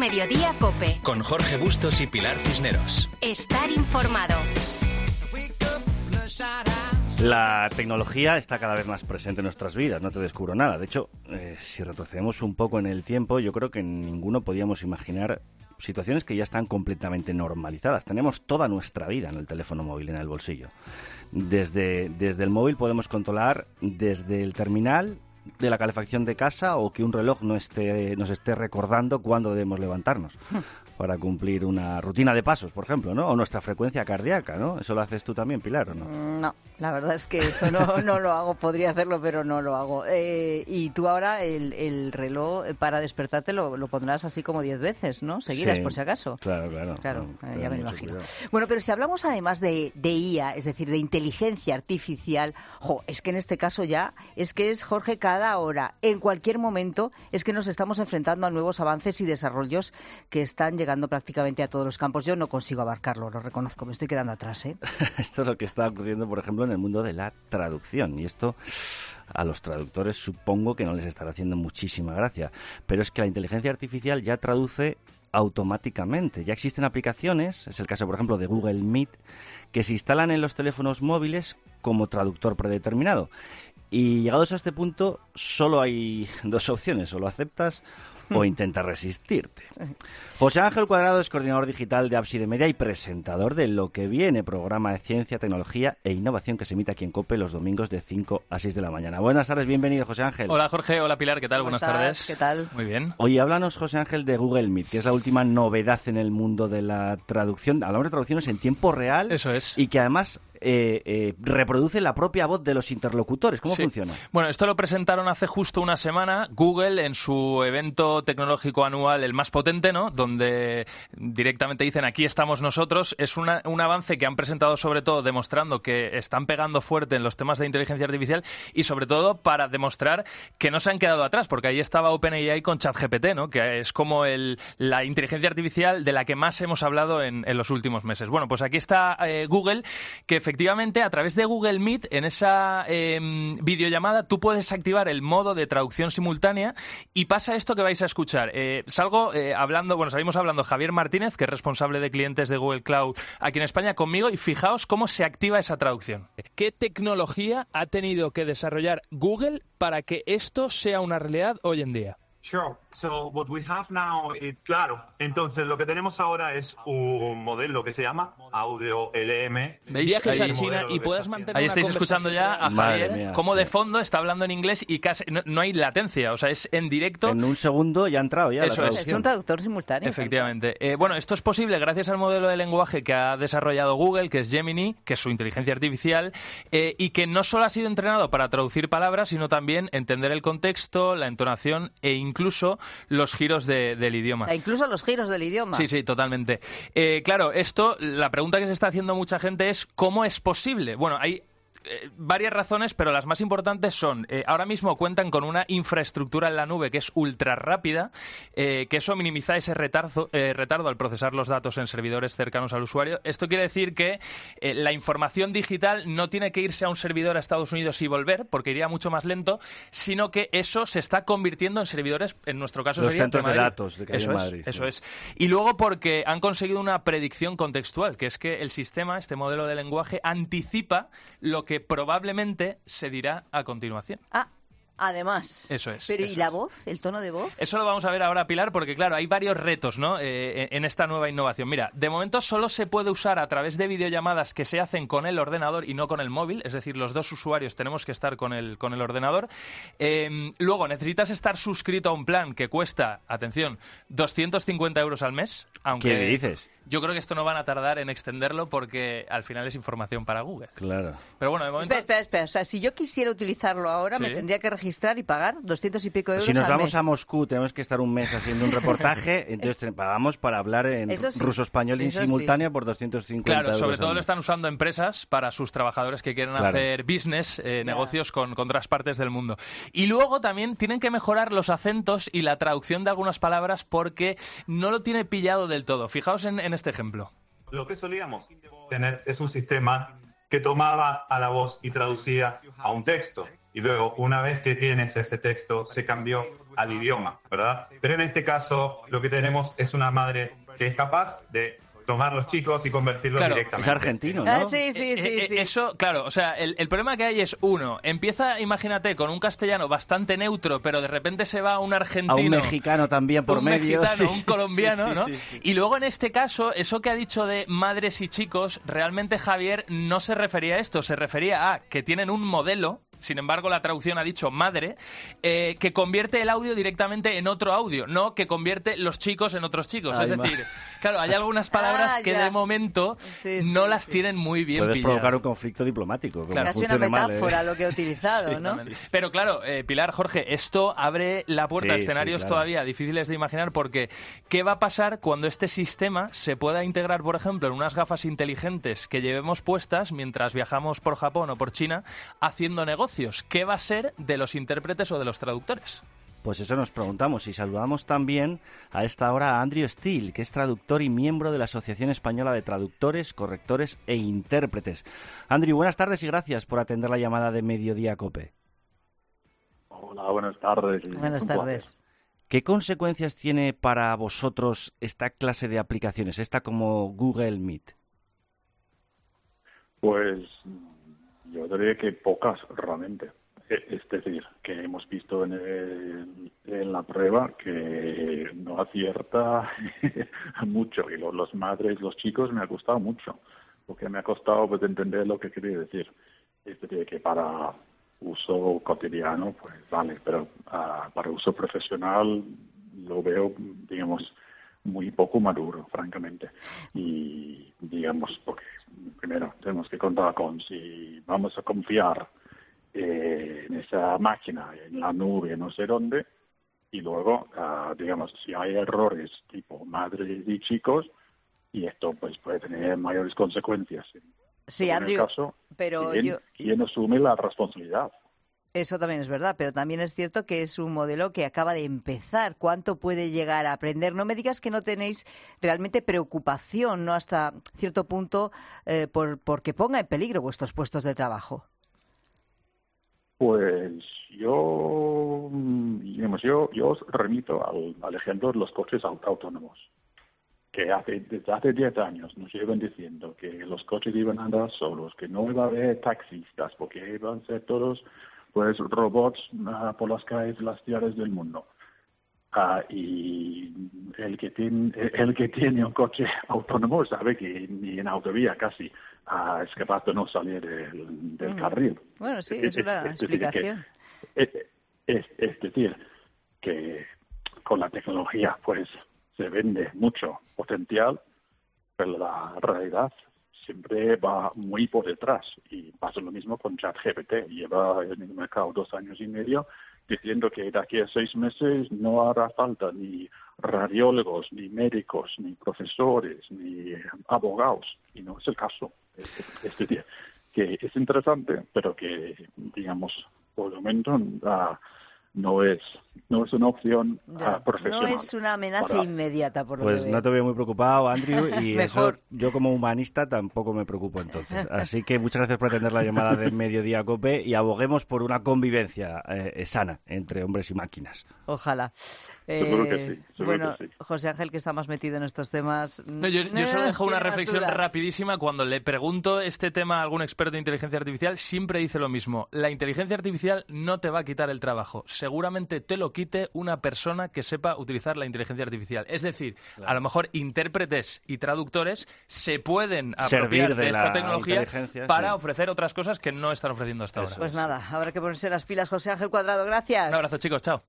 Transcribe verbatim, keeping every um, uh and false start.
Mediodía COPE. Con Jorge Bustos y Pilar Cisneros. Estar informado. La tecnología está cada vez más presente en nuestras vidas, no te descubro nada. De hecho, eh, si retrocedemos un poco en el tiempo, yo creo que ninguno podíamos imaginar situaciones que ya están completamente normalizadas. Tenemos toda nuestra vida en el teléfono móvil, en el bolsillo. Desde, desde el móvil podemos controlar desde el terminal de la calefacción de casa o que un reloj no esté, nos esté recordando cuándo debemos levantarnos para cumplir una rutina de pasos, por ejemplo, ¿no? O nuestra frecuencia cardíaca, ¿no? ¿Eso lo haces tú también, Pilar, o no? No, la verdad es que eso no, no lo hago. Podría hacerlo, pero no lo hago. Eh, y tú ahora el, el reloj para despertarte lo, lo pondrás así como diez veces, ¿no? Seguidas, sí, por si acaso. Claro, claro. Claro, no, eh, ya me imagino. Cuidado. Bueno, pero si hablamos además de, de I A, es decir, de inteligencia artificial, jo, es que en este caso ya, es que es, Jorge, cada hora, en cualquier momento, es que nos estamos enfrentando a nuevos avances y desarrollos que están llegando prácticamente a todos los campos. Yo no consigo abarcarlo, lo reconozco, me estoy quedando atrás, ¿eh? Esto es lo que está ocurriendo, por ejemplo, en el mundo de la traducción. Y esto a los traductores supongo que no les estará haciendo muchísima gracia. Pero es que la inteligencia artificial ya traduce automáticamente. Ya existen aplicaciones, es el caso, por ejemplo, de Google Meet, que se instalan en los teléfonos móviles como traductor predeterminado. Y llegados a este punto, solo hay dos opciones: o lo aceptas o intentas resistirte. José Ángel Cuadrado es coordinador digital de Apps y de Media y presentador de Lo que Viene, programa de ciencia, tecnología e innovación que se emite aquí en COPE los domingos de cinco a seis de la mañana. Buenas tardes, bienvenido, José Ángel. Hola, Jorge. Hola, Pilar. ¿Qué tal? ¿Cómo Buenas estás? tardes. ¿Qué tal? Muy bien. Oye, háblanos, José Ángel, de Google Meet, que es la última novedad en el mundo de la traducción. Hablamos de traducciones en tiempo real. Eso es. Y que además eh, eh, reproduce la propia voz de los interlocutores. ¿Cómo Sí. funciona? Bueno, esto lo presentaron hace justo una semana Google en su evento tecnológico anual, el más potente, ¿no? Donde directamente dicen, aquí estamos nosotros. Es una, un avance que han presentado sobre todo demostrando que están pegando fuerte en los temas de inteligencia artificial y sobre todo para demostrar que no se han quedado atrás, porque ahí estaba OpenAI con ChatGPT, ¿no? Que es como el, la inteligencia artificial de la que más hemos hablado en, en los últimos meses. Bueno, pues aquí está eh, Google, que efectivamente a través de Google Meet, en esa eh, videollamada, tú puedes activar el modo de traducción simultánea y pasa esto que vais a escuchar. Eh, salgo eh, hablando, bueno, salimos hablando Javier Martínez, que es responsable de clientes de Google Cloud aquí en España, conmigo, y fijaos cómo se activa esa traducción. ¿Qué tecnología ha tenido que desarrollar Google para que esto sea una realidad hoy en día? Sure. So what we have now is, claro, entonces lo que tenemos ahora es un modelo que se llama Audio L M. ¿Veis? Viajes Ahí- a China y puedas mantener Ahí una estáis escuchando ya a Madre Javier, mía, como sí. de fondo está hablando en inglés y casi no, no hay latencia, o sea, es en directo. En un segundo ya ha entrado ya Eso la es. traducción. Es un traductor simultáneo. Efectivamente. Eh, bueno, esto es posible gracias al modelo de lenguaje que ha desarrollado Google, que es Gemini, que es su inteligencia artificial, eh, y que no solo ha sido entrenado para traducir palabras, sino también entender el contexto, la entonación e incluso los giros de- del idioma. O sea, incluso los giros del idioma. Sí, sí, totalmente. Eh, claro, esto, la pregunta que se está haciendo mucha gente es ¿cómo es posible? Bueno, hay eh, varias razones, pero las más importantes son, eh, ahora mismo cuentan con una infraestructura en la nube que es ultra rápida, eh, que eso minimiza ese retardo, eh, retardo al procesar los datos en servidores cercanos al usuario. Esto quiere decir que eh, la información digital no tiene que irse a un servidor a Estados Unidos y volver, porque iría mucho más lento, sino que eso se está convirtiendo en servidores, en nuestro caso Los sería centros de Madrid. datos de que hay Eso en es, Madrid, eso sí. es. Y luego porque han conseguido una predicción contextual, que es que el sistema, este modelo de lenguaje, anticipa lo que probablemente se dirá a continuación. Ah, además. Eso es, Pero eso ¿y la voz? ¿El tono de voz? Eso lo vamos a ver ahora, Pilar, porque claro, hay varios retos, ¿no? Eh, en esta nueva innovación. Mira, de momento solo se puede usar a través de videollamadas que se hacen con el ordenador y no con el móvil, es decir, los dos usuarios tenemos que estar con el, con el ordenador. Eh, luego, necesitas estar suscrito a un plan que cuesta, atención, doscientos cincuenta euros al mes. Aunque ¿Qué dices? Yo creo que esto no van a tardar en extenderlo porque al final es información para Google. Claro. Pero bueno, de momento... Espera, espera, espera. O sea, si yo quisiera utilizarlo ahora, Sí. me tendría que registrar y pagar doscientos y pico euros Si nos al vamos mes. a Moscú, tenemos que estar un mes haciendo un reportaje, entonces te pagamos para hablar en Eso sí, ruso-español en eso sí. simultáneo por doscientos cincuenta Claro, euros sobre al todo lo mes. están usando empresas para sus trabajadores que quieren Claro. hacer business, eh, negocios con, con otras partes del mundo. Y luego también tienen que mejorar los acentos y la traducción de algunas palabras porque no lo tiene pillado del todo. Fijaos en, en este ejemplo. Lo que solíamos tener es un sistema que tomaba a la voz y traducía a un texto. y luego una vez que tienes ese texto se cambió al idioma, ¿verdad? Pero en este caso lo que tenemos es una madre que es capaz de tomar los chicos y convertirlos claro, directamente. Es argentino, ¿no? Ah, sí, sí, sí, Eh, eh, sí. Eso, claro, o sea, el, el problema que hay es, uno, empieza, imagínate, con un castellano bastante neutro, pero de repente se va a un argentino... A un mexicano también por un medio. mexicano, sí, un colombiano, sí, sí, ¿no? sí, sí. Y luego en este caso, eso que ha dicho de madres y chicos, realmente Javier no se refería a esto, se refería a que tienen un modelo, sin embargo la traducción ha dicho madre, eh, que convierte el audio directamente en otro audio, no que convierte los chicos en otros chicos. Ay, es decir, claro, hay algunas palabras Ah, que ya. de momento Sí, no sí, las sí. tienen muy bien Puedes pilladas. provocar un conflicto diplomático. como Claro. Casi una funcione mal, ¿eh? metáfora lo que he utilizado, ¿no? Pero claro, eh, Pilar, Jorge, esto abre la puerta a Sí, escenarios sí, claro. todavía difíciles de imaginar porque ¿qué va a pasar cuando este sistema se pueda integrar, por ejemplo, en unas gafas inteligentes que llevemos puestas mientras viajamos por Japón o por China haciendo negocios? ¿Qué va a ser de los intérpretes o de los traductores? Pues eso nos preguntamos y saludamos también a esta hora a Andrew Steele, que es traductor y miembro de la Asociación Española de Traductores, Correctores e Intérpretes. Andrew, buenas tardes y gracias por atender la llamada de Mediodía COPE. Hola, buenas tardes. Buenas Un placer. tardes. ¿Qué consecuencias tiene para vosotros esta clase de aplicaciones, esta como Google Meet? Pues yo diría que pocas realmente. Es decir, que hemos visto en, el- en la prueba que no acierta mucho y los, los madres, los chicos me ha costado mucho, porque me ha costado pues entender lo que quería decir. Es decir, que para uso cotidiano, pues vale, pero ah, para uso profesional lo veo, digamos, muy poco maduro, francamente. Y, digamos, porque primero tenemos que contar con si vamos a confiar eh, en esa máquina, en la nube, no sé dónde, y luego, ah, digamos, si hay errores tipo madres y chicos, y esto pues puede tener mayores consecuencias. Sí, en Andrew, el caso, pero ¿quién, yo... quién asume la responsabilidad? Eso también es verdad, pero también es cierto que es un modelo que acaba de empezar. ¿Cuánto puede llegar a aprender? No me digas que no tenéis realmente preocupación, ¿no? Hasta cierto punto, eh, por, por que ponga en peligro vuestros puestos de trabajo. Pues yo, mm, digamos, yo, yo os remito al, al ejemplo de los coches aut- autónomos, que hace, desde hace diez años nos llevan diciendo que los coches iban a andar solos, que no iba a haber taxistas, porque iban a ser todos pues robots uh, por las calles de las ciudades del mundo. Uh, y el que tiene el que tiene un coche autónomo sabe que ni en autovía casi uh, es capaz de no salir del, del Mm. carril. Bueno, sí, es una es decir, que- explicación. es, es, es decir, que con la tecnología pues se vende mucho potencial, pero la realidad siempre va muy por detrás. Y pasa lo mismo con ChatGPT. Lleva en el mercado dos años y medio diciendo que de aquí a seis meses no hará falta ni radiólogos, ni médicos, ni profesores, ni abogados. Y no es el caso. Es, es decir, que es interesante, pero que, digamos, por el momento uh, no es no es una opción Ya, uh, profesional. no es una amenaza para- inmediata, por lo Pues que no veo. te veo muy preocupado, Andrew, y Mejor. eso yo como humanista tampoco me preocupo entonces. Así que muchas gracias por atender la llamada de Mediodía COPE y aboguemos por una convivencia eh, sana entre hombres y máquinas. Ojalá. Seguro que Eh, sí, seguro bueno, que sí. José Ángel, que está más metido en estos temas. No, yo, yo solo eh, dejo una tiene más reflexión dudas. rapidísima. Cuando le pregunto este tema a algún experto de inteligencia artificial, siempre dice lo mismo. La inteligencia artificial no te va a quitar el trabajo. Seguramente te lo quite una persona que sepa utilizar la inteligencia artificial. Es decir, a lo mejor intérpretes y traductores se pueden Servir apropiar de de, esta la tecnología inteligencia, para sí. ofrecer otras cosas que no están ofreciendo hasta ahora. Pues nada, habrá que ponerse las pilas. José Ángel Cuadrado, gracias. Un abrazo, chicos. Chao.